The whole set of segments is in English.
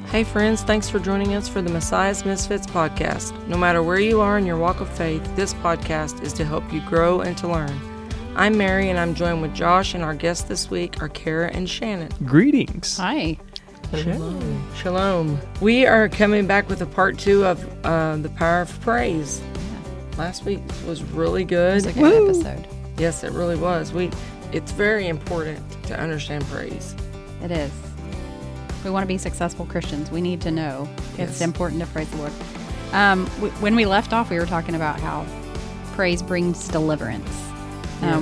Hey friends, thanks for joining us for the Messiah's Misfits podcast. No matter where you are in your walk of faith, this podcast is to help you grow and to learn. I'm Mary, and I'm joined with Josh, and our guests this week are Kara and Shannon. Greetings. Hi. Shalom. Shalom. We are coming back with a part 2 of The Power of Praise. Last week was really good. It was a good episode. Yes, it really was. It's very important to understand praise. It is. We want to be successful Christians. We need to know it's important to praise the Lord. When we left off, we were talking about how praise brings deliverance. Yes.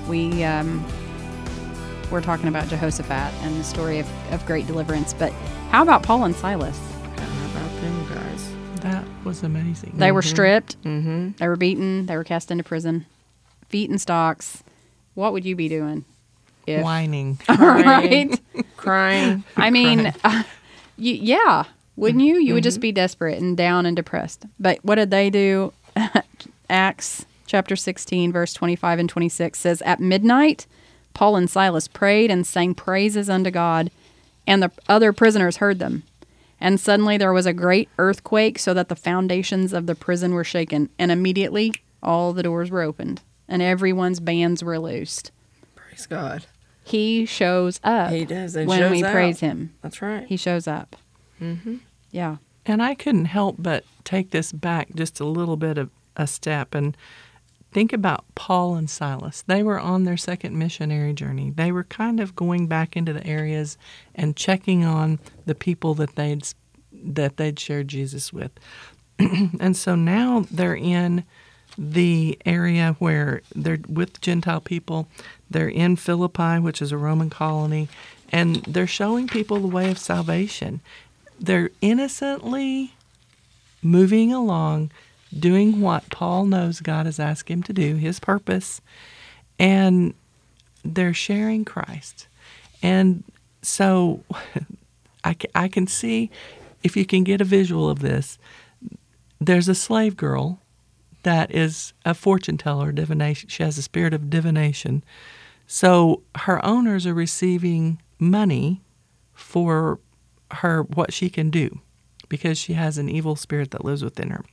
We're talking about Jehoshaphat and the story of great deliverance. But how about Paul and Silas? How about them guys? That was amazing. They were stripped. Mm-hmm. They were beaten. They were cast into prison. Feet in stocks. What would you be doing? Whining. Right? Crying. I mean, yeah, wouldn't you? You would just be desperate and down and depressed. But what did they do? Acts chapter 16, verse 25 and 26 says, "At midnight, Paul and Silas prayed and sang praises unto God, and the other prisoners heard them. And suddenly there was a great earthquake, so that the foundations of the prison were shaken. And immediately all the doors were opened, and everyone's bands were loosed." Praise God. He shows up. He does. And when shows we out. praise him. That's right. He shows up. Mm-hmm. Yeah. And I couldn't help but take this back just a little bit of a step and think about Paul and Silas. They were on their second missionary journey. They were kind of going back into the areas and checking on the people that they'd shared Jesus with. And so now they're in the area where they're with Gentile people. They're in Philippi, which is a Roman colony, and they're showing people the way of salvation. They're innocently moving along, doing what Paul knows God has asked him to do, his purpose, and they're sharing Christ. And so I can see, if you can get a visual of this, there's a slave girl that is a fortune teller, divination. She has a spirit of divination. So her owners are receiving money for her, what she can do, because she has an evil spirit that lives within her.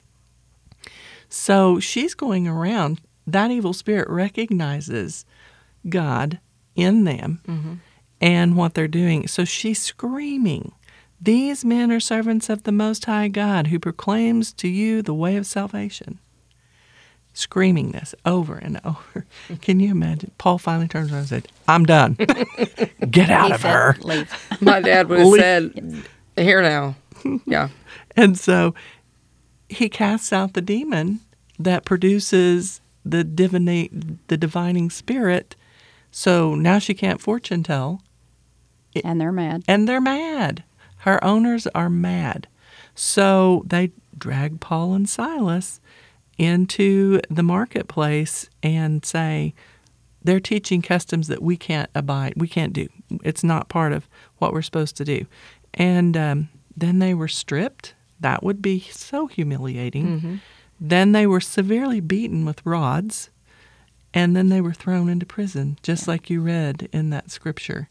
So she's going around. That evil spirit recognizes God in them and what they're doing. So she's screaming, "These men are servants of the Most High God, who proclaims to you the way of salvation." Screaming this over and over. Can you imagine? Paul finally turns around and said, "I'm done. Get out of her." Leave. My dad would have said, "Here now." Yeah. And so he casts out the demon that produces the divining spirit. So now she can't fortune tell. And they're mad. And they're mad. Her owners are mad. So they drag Paul and Silas into the marketplace and say, they're teaching customs that we can't abide. We can't do. It's not part of what we're supposed to do. And then they were stripped. That would be so humiliating. Mm-hmm. Then they were severely beaten with rods. And then they were thrown into prison, just like you read in that scripture.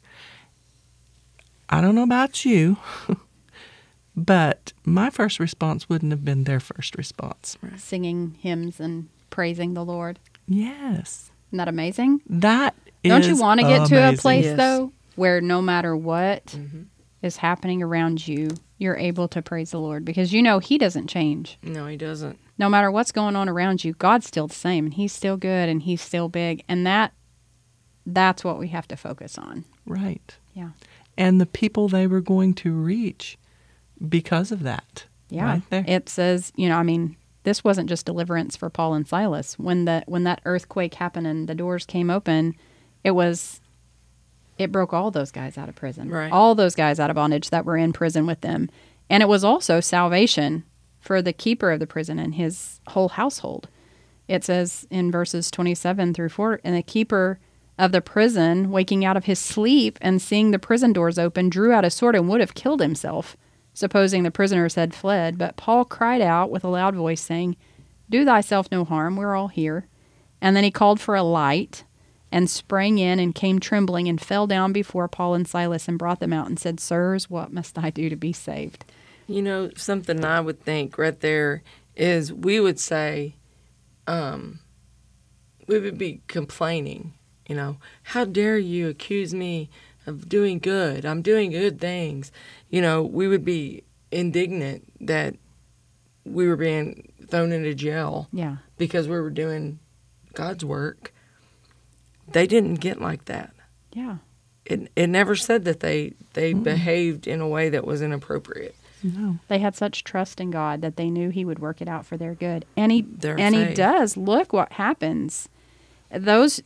I don't know about you, but my first response wouldn't have been their first response. Singing hymns and praising the Lord. Yes. Isn't that amazing? That is Don't you want to get to a amazing. place, Yes. though, where no matter what is happening around you, you're able to praise the Lord? Because you know He doesn't change. No, he doesn't. No matter what's going on around you, God's still the same, and He's still good, and He's still big. And that's what we have to focus on. Right. Yeah. And the people they were going to reach because of that. Yeah. Right there. It says, this wasn't just deliverance for Paul and Silas. When that earthquake happened and the doors came open, it broke all those guys out of prison. Right. All those guys out of bondage that were in prison with them. And it was also salvation for the keeper of the prison and his whole household. It says in verses 27 through 4, "And the keeper of the prison, waking out of his sleep and seeing the prison doors open, drew out a sword and would have killed himself, supposing the prisoners had fled. But Paul cried out with a loud voice, saying, 'Do thyself no harm, we're all here.' And then he called for a light and sprang in and came trembling and fell down before Paul and Silas and brought them out and said, Sirs, what must I do to be saved? You know, something I would think right there is we would say, we would be complaining, you know, how dare you accuse me of doing good? I'm doing good things. You know, we would be indignant that we were being thrown into jail Yeah. because we were doing God's work. They didn't get like that. Yeah. It never said that they behaved in a way that was inappropriate. No. They had such trust in God that they knew He would work it out for their good. And He Their He faith. does. Look what happens. Those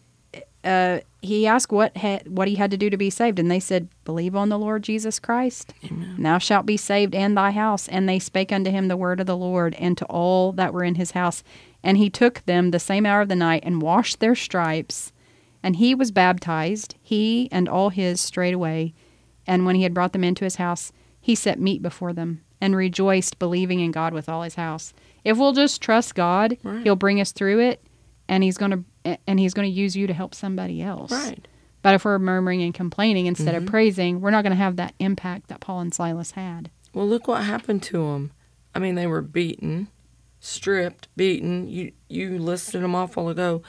He asked what he had to do to be saved, and they said, Believe on the Lord Jesus Christ. Amen. And thou shalt be saved and thy house. And they spake unto him the word of the Lord, and to all that were in his house. And he took them the same hour of the night, and washed their stripes. And he was baptized, he and all his straightway. And when he had brought them into his house, he set meat before them, and rejoiced, believing in God with all his house. If we'll just trust God, Right. He'll bring us through it, and He's going to use you to help somebody else. Right. But if we're murmuring and complaining instead of praising, we're not going to have that impact that Paul and Silas had. Well, look what happened to them. I mean, they were beaten, stripped, beaten. You listed them off a while ago.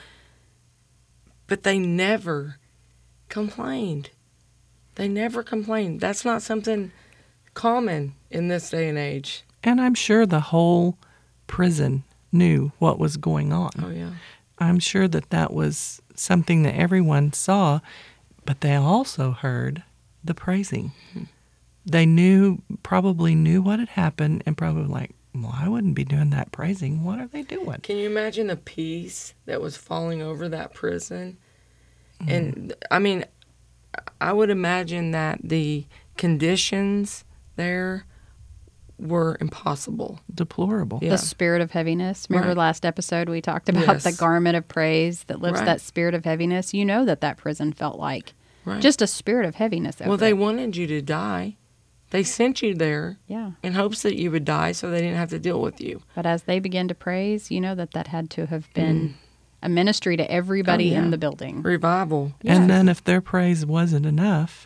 But they never complained. They never complained. That's not something common in this day and age. And I'm sure the whole prison knew what was going on. Oh, yeah. I'm sure that was something that everyone saw, but they also heard the praising. They probably knew what had happened, and probably like, well, I wouldn't be doing that praising. What are they doing? Can you imagine the peace that was falling over that prison? And, I mean, I would imagine that the conditions there were impossible. Deplorable. Yeah. The spirit of heaviness. Remember Right. last episode we talked about Yes. the garment of praise that lifts Right. that spirit of heaviness? You know that prison felt like. Right. Just a spirit of heaviness over Well, they it. wanted you to die. They sent you there Yeah. in hopes that you would die so they didn't have to deal with you. But as they began to praise, you know that had to have been a ministry to everybody Oh, yeah. in the building. Revival. And Yes. then if their praise wasn't enough,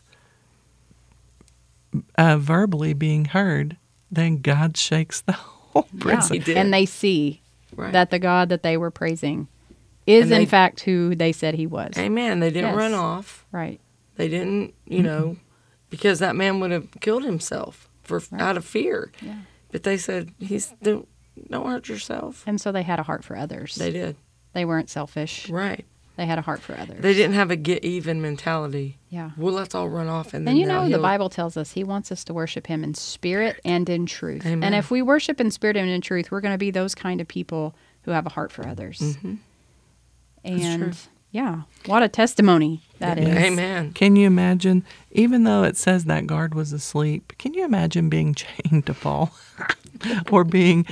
verbally being heard, then God shakes the whole prison. He did. And they see Right. that the God that they were praising is And they- in fact who they said He was. Amen. They didn't Yes. run off. Right. They didn't, you know, because that man would have killed himself out of fear. Yeah. But they said, don't hurt yourself. And so they had a heart for others. They did. They weren't selfish. Right. They had a heart for others. They didn't have a get even mentality. Yeah. Well, let's all run off and then And you now know, the he'll- Bible tells us He wants us to worship Him in spirit and in truth. Amen. And if we worship in spirit and in truth, we're going to be those kind of people who have a heart for others. Mhm. And true. yeah, what a testimony that is. Amen. Can you imagine, even though it says that guard was asleep, can you imagine being chained to Paul or being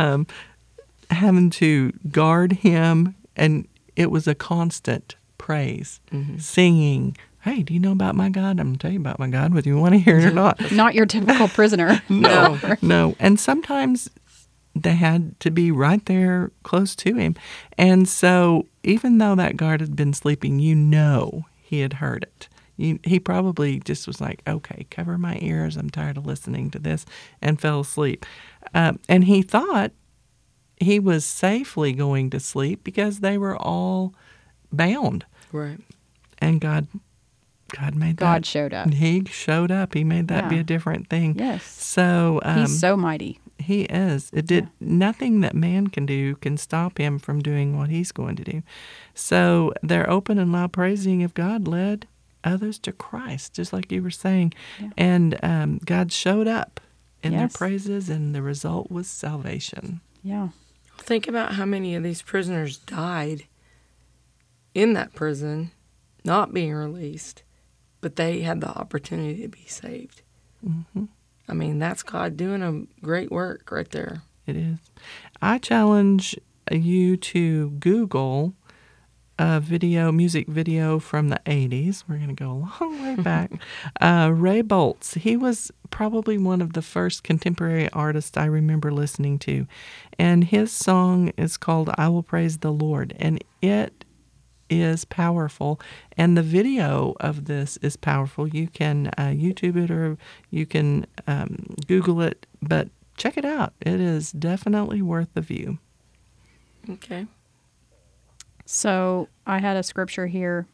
having to guard him? And it was a constant praise, singing, hey, do you know about my God? I'm going to tell you about my God, whether you want to hear it or not. Not your typical prisoner. No. No. And sometimes they had to be right there close to him. And so even though that guard had been sleeping, you know he had heard it. He probably just was like, okay, cover my ears. I'm tired of listening to this, and fell asleep. And he thought he was safely going to sleep because they were all bound. Right. And God made that. God showed up. He showed up. He made that be Yeah. a different thing. Yes. So He's so mighty. he is. It did nothing that man can do can stop him from doing what he's going to do. So their open and loud praising of God led others to Christ, just like you were saying. Yeah. And God showed up in their Yes. praises, and the result was salvation. Yeah. Think about how many of these prisoners died in that prison, not being released, but they had the opportunity to be saved. Mm-hmm. I mean, that's God doing a great work right there. It is. I challenge you to Google a music video from the 80s. We're going to go a long way back. Ray Boltz. He was probably one of the first contemporary artists I remember listening to. And his song is called I Will Praise the Lord. And it is powerful, and the video of this is powerful. You can YouTube it, or you can Google it, but check it out. It is definitely worth the view. Okay. So I had a scripture here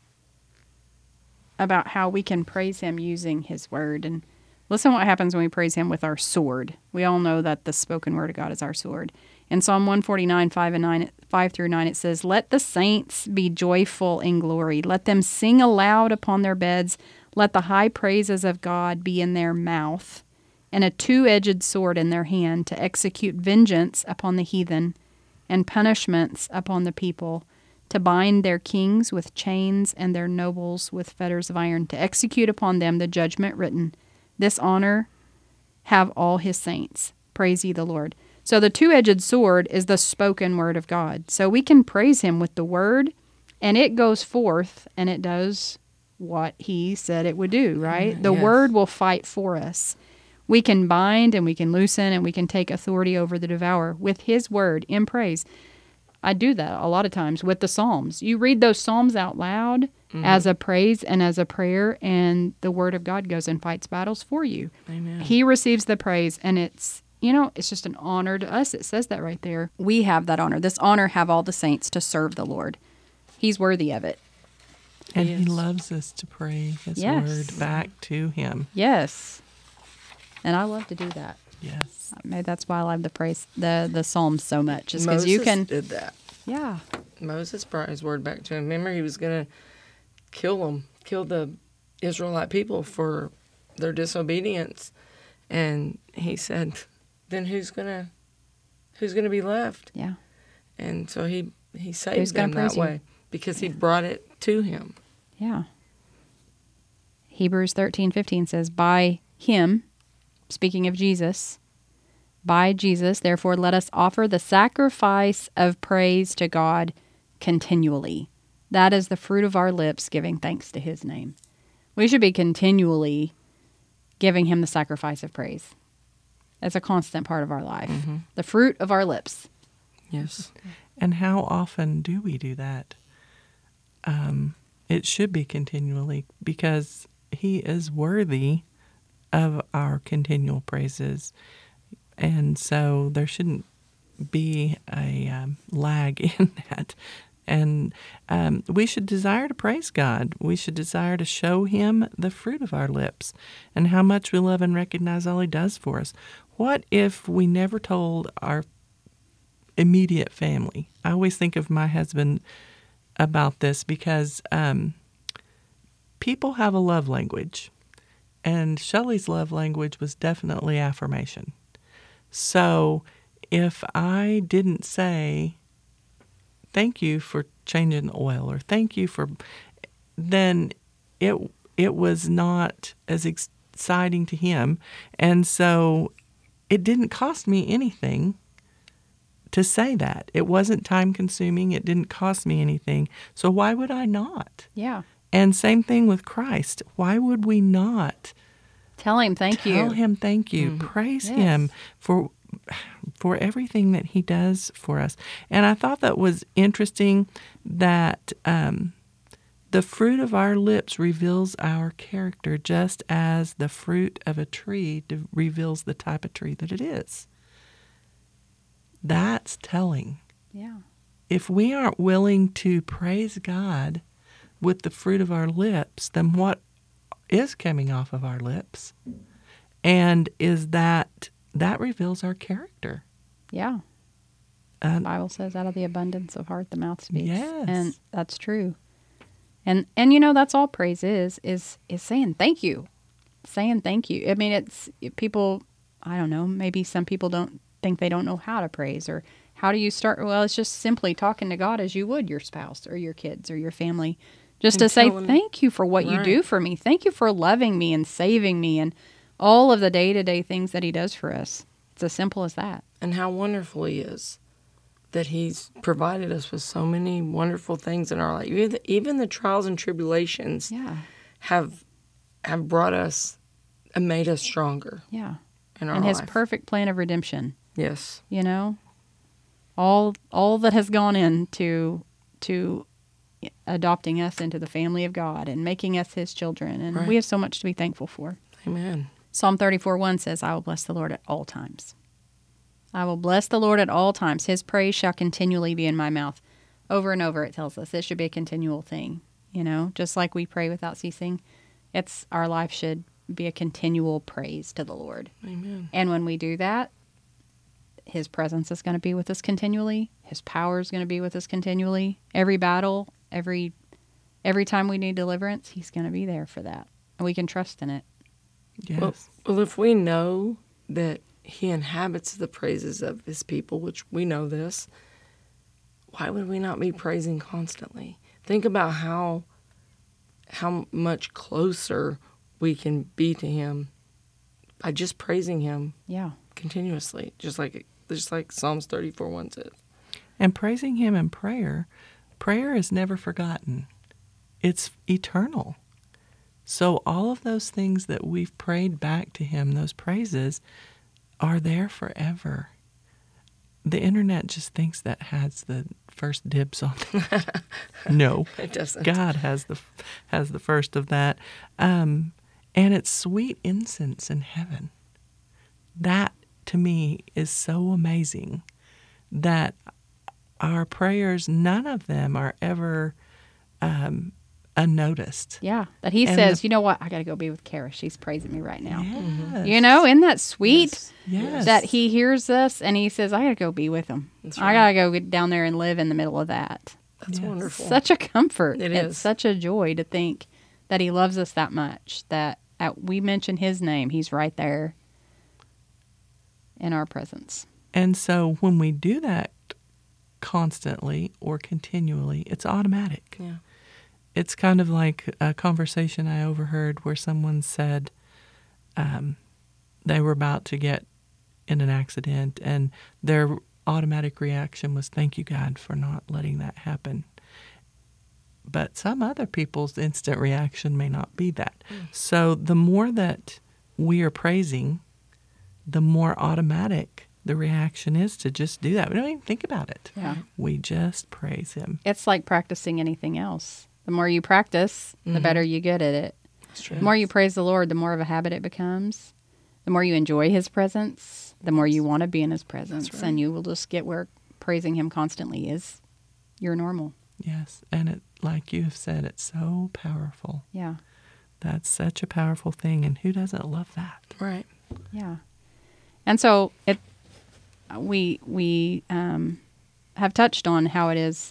about how we can praise him using his word. And listen what happens when we praise him with our sword. We all know that the spoken word of God is our sword. In Psalm 149, 5 through 9, it says, "Let the saints be joyful in glory. Let them sing aloud upon their beds. Let the high praises of God be in their mouth, and a two-edged sword in their hand, to execute vengeance upon the heathen and punishments upon the people, to bind their kings with chains and their nobles with fetters of iron, to execute upon them the judgment written. This honor have all his saints. Praise ye the Lord." So the two-edged sword is the spoken word of God. So we can praise him with the word, and it goes forth, and it does what he said it would do, right? The Yes. word will fight for us. We can bind, and we can loosen, and we can take authority over the devourer with his word in praise. I do that a lot of times with the Psalms. You read those Psalms out loud as a praise and as a prayer, and the word of God goes and fights battles for you. Amen. He receives the praise, and it's just an honor to us. It says that right there. We have that honor. This honor have all the saints to serve the Lord. He's worthy of it. And Yes. he loves us to pray his Yes. word back to him. Yes. And I love to do that. Yes. Maybe that's why I love the praise, the Psalms so much. Is because you Moses can, did that. yeah, Moses brought his word back to him. Remember, he was going to kill the Israelite people for their disobedience. And he said, then who's gonna be left? yeah. And so he Who's saved gonna them that praise you? way because he brought it to him. Yeah. Hebrews 13:15 says, "By him," speaking of Jesus, "by Jesus, therefore let us offer the sacrifice of praise to God continually. That is the fruit of our lips, giving thanks to his name." We should be continually giving him the sacrifice of praise. That's a constant part of our life. The fruit of our lips. Yes. And how often do we do that? It should be continually, because he is worthy of our continual praises. And so there shouldn't be a lag in that. And we should desire to praise God. We should desire to show him the fruit of our lips and how much we love and recognize all he does for us. What if we never told our immediate family? I always think of my husband about this, because people have a love language, and Shelley's love language was definitely affirmation. So if I didn't say, "Thank you for changing the oil," or "Thank you for," then it was not as exciting to him. And so it didn't cost me anything to say that. It wasn't time consuming. It didn't cost me anything. So why would I not? Yeah. And same thing with Christ. Why would we not Tell him thank you. tell him thank you, praise Yes. him for everything that he does for us? And I thought that was interesting that the fruit of our lips reveals our character, just as the fruit of a tree reveals the type of tree that it is. That's telling. Yeah. If we aren't willing to praise God with the fruit of our lips, then what is coming off of our lips? And is that reveals our character. Yeah. The Bible says, out of the abundance of heart, the mouth speaks. Yes. And that's true. And that's all praise is saying thank you. Saying thank you. I mean, people, I don't know, maybe some people don't think they don't know how to praise, or how do you start? Well, it's just simply talking to God as you would your spouse or your kids or your family. Just And to say, telling- thank you for what you do Right. for me. Thank you for loving me and saving me and all of the day-to-day things that he does for us. It's as simple as that. And how wonderful he is that he's provided us with so many wonderful things in our life. Even the trials and tribulations Yeah. have brought us and made us stronger Yeah. in our And his life. perfect plan of redemption. Yes. All that has gone into adopting us into the family of God and making us his children. And Right. we have so much to be thankful for. Amen. Psalm 34:1 says, I will bless the Lord at all times. I will bless the Lord at all times. His praise shall continually be in my mouth. Over and over it tells us it should be a continual thing. Just like we pray without ceasing, our life should be a continual praise to the Lord. Amen. And when we do that, his presence is going to be with us continually. His power is going to be with us continually. Every battle, every time we need deliverance, he's going to be there for that. And we can trust in it. Yes. Well, if we know that he inhabits the praises of his people, which we know this, why would we not be praising constantly? Think about how much closer we can be to him by just praising him Yeah. continuously, just like Psalms 34:1 says. And praising him in prayer is never forgotten. It's eternal. So all of those things that we've prayed back to him, those praises, are there forever. The internet just thinks that has the first dibs on it. No, It doesn't. God has the first of that, and it's sweet incense in heaven. That to me is so amazing that our prayers, none of them are ever unnoticed. Yeah. That he And says, you know what? I got to go be with Kara. She's praising me right now. Yes. Isn't that sweet? Yes. That he hears us and he says, I got to go be with him. That's I right. got to go get down there and live in the middle of that. That's Yes. wonderful. Such a comfort. It It's is. such a joy to think that he loves us that much, that we mention his name, he's right there in our presence. And so when we do that constantly or continually, it's automatic. Yeah. It's kind of like a conversation I overheard where someone said they were about to get in an accident and their automatic reaction was, thank you, God, for not letting that happen. But some other people's instant reaction may not be that. So the more that we are praising, the more automatic the reaction is to just do that. We don't even think about it. Yeah. We just praise him. It's like practicing anything else. The more you practice, the better you get at it. That's true. The more you praise the Lord, the more of a habit it becomes. The more you enjoy his presence, the more you want to be in his presence. That's right. And you will just get where praising him constantly is your normal. Yes. And it, like you have said, it's so powerful. Yeah. That's such a powerful thing. And who doesn't love that? Right. Yeah. And so we have touched on how it is,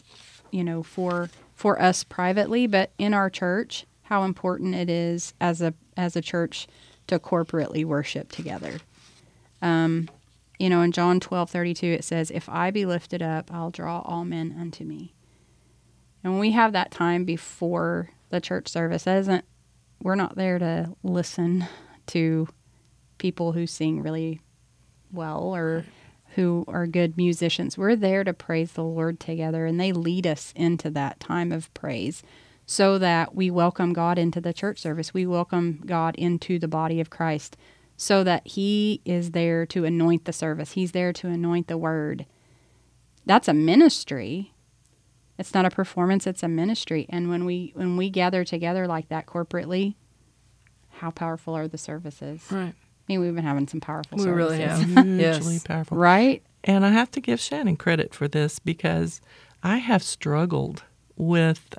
for us privately, but in our church, how important it is as a church to corporately worship together. In John 12:32, it says, "If I be lifted up, I'll draw all men unto me." And when we have that time before the church service, we're not there to listen to people who sing really well or who are good musicians. We're there to praise the Lord together, and they lead us into that time of praise so that we welcome God into the church service. We welcome God into the body of Christ so that he is there to anoint the service. He's there to anoint the word. That's a ministry. It's not a performance, it's a ministry. And when we gather together like that corporately, how powerful are the services? Right. I mean, we've been having some powerful We services. really have. Hugely Yes. powerful. Right? And I have to give Shannon credit for this because I have struggled with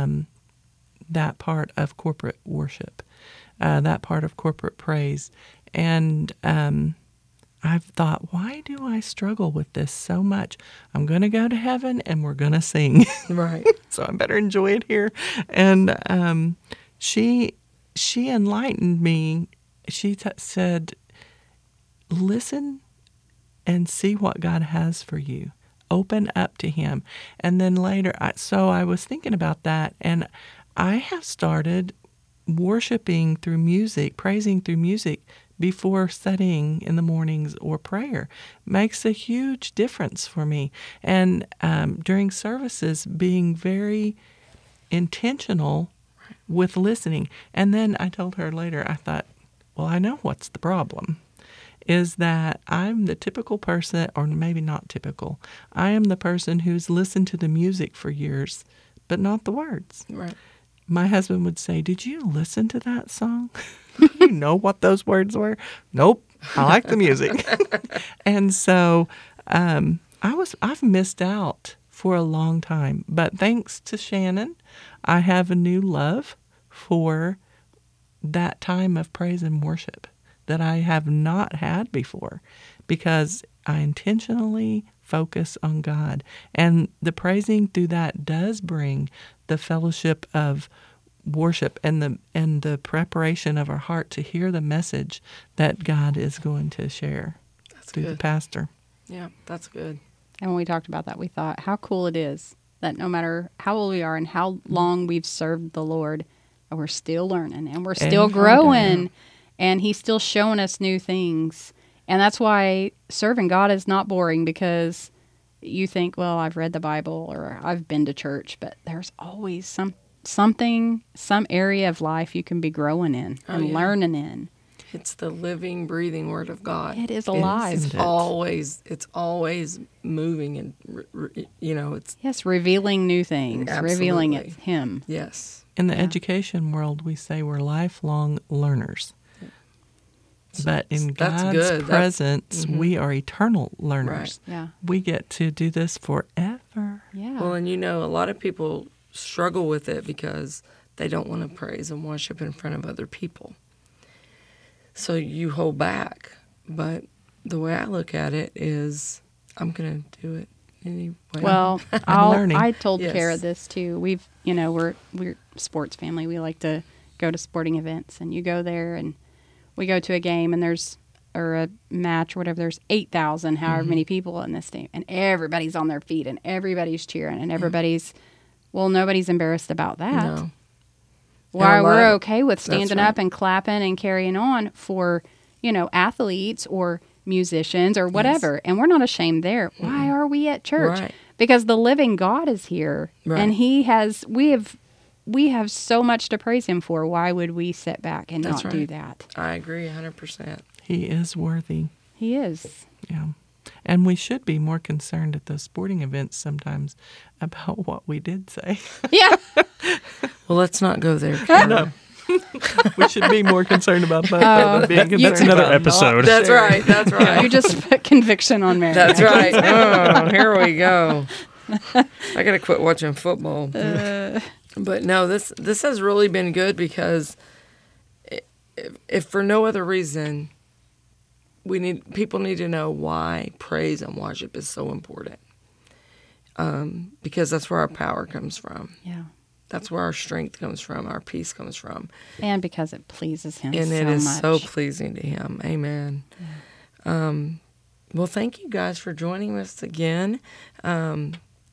that part of corporate worship, that part of corporate praise. And I've thought, why do I struggle with this so much? I'm going to go to heaven and we're going to sing. Right. So I better enjoy it here. And she enlightened me. She said, listen and see what God has for you. Open up to him. And then later, so I was thinking about that, and I have started worshiping through music, praising through music before studying in the mornings or prayer. Makes a huge difference for me. And during services, being very intentional with listening. And then I told her later, I thought, well, I know what's the problem, is that I'm the typical person, or maybe not typical, I am the person who's listened to the music for years, but not the words. Right. My husband would say, "Did you listen to that song? You know what those words were?" Nope. I like the music. And so I've missed out for a long time. But thanks to Shannon, I have a new love for that time of praise and worship that I have not had before, because I intentionally focus on God. And the praising through that does bring the fellowship of worship and the preparation of our heart to hear the message that God is going to share through the pastor. Yeah, that's good. And when we talked about that, we thought how cool it is that no matter how old we are and how long we've served the Lord, we're still learning and we're still growing, and He's still showing us new things. And that's why serving God is not boring, because you think, well, I've read the Bible or I've been to church, but there's always something, some area of life you can be growing in and learning in. It's the living, breathing Word of God. It is alive. It's always moving, and it's yes, revealing new things, revealing it Him. Yes. In the education world, we say we're lifelong learners. But in God's presence, we are eternal learners. Right. Yeah. We get to do this forever. Yeah. Well, and a lot of people struggle with it because they don't want to praise and worship in front of other people. So you hold back. But the way I look at it is, I'm going to do it anyway. Well, I told Yes. Kara this too. We're a sports family. We like to go to sporting events, and you go there and we go to a game and or a match or whatever, there's 8,000, however many people in this team, and everybody's on their feet and everybody's cheering and everybody's, nobody's embarrassed about that. No. Why we're okay with standing up and clapping and carrying on for, athletes or musicians or whatever. Yes. And we're not ashamed there. Mm-hmm. Why are we at church? Right. Because the living God is here, right. and we have so much to praise Him for. Why would we sit back and not do that? I agree 100%. He is worthy. He is. Yeah. And we should be more concerned at those sporting events sometimes about what we did say. Yeah. Well, let's not go there. No. We should be more concerned about that than being concerned That's another about episode. That's right. That's right. You just put conviction on Mary. That's right. Oh, here we go. I got to quit watching football. But no, this has really been good, because if for no other reason, people need to know why praise and worship is so important. Because that's where our power comes from. Yeah. That's where our strength comes from, our peace comes from. And because it pleases Him and so much. And it is so pleasing to Him. Amen. Yeah. Well, thank you guys for joining us again. I'm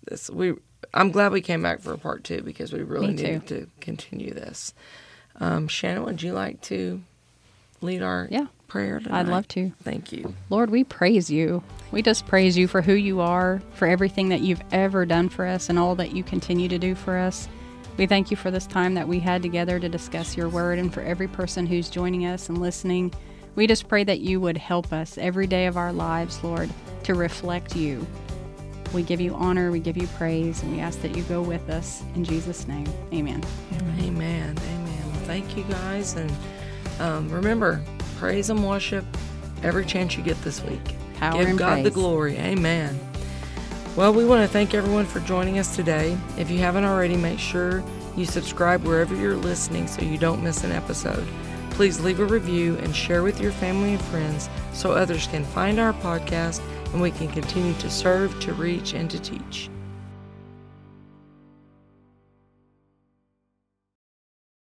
glad we came back for a part 2, because we really needed to continue this. Shannon, would you like to lead our prayer tonight? I'd love to. Thank you. Lord, we praise You. We just praise You for who You are, for everything that You've ever done for us and all that You continue to do for us. We thank You for this time that we had together to discuss Your word, and for every person who's joining us and listening. We just pray that You would help us every day of our lives, Lord, to reflect You. We give You honor, we give You praise, and we ask that You go with us. In Jesus' name, amen. Amen. Amen. Well, thank you guys. And remember, praise and worship every chance you get this week. Power Give and God praise. the glory. Amen. Well, we want to thank everyone for joining us today. If you haven't already, make sure you subscribe wherever you're listening so you don't miss an episode. Please leave a review and share with your family and friends so others can find our podcast and we can continue to serve, to reach, and to teach.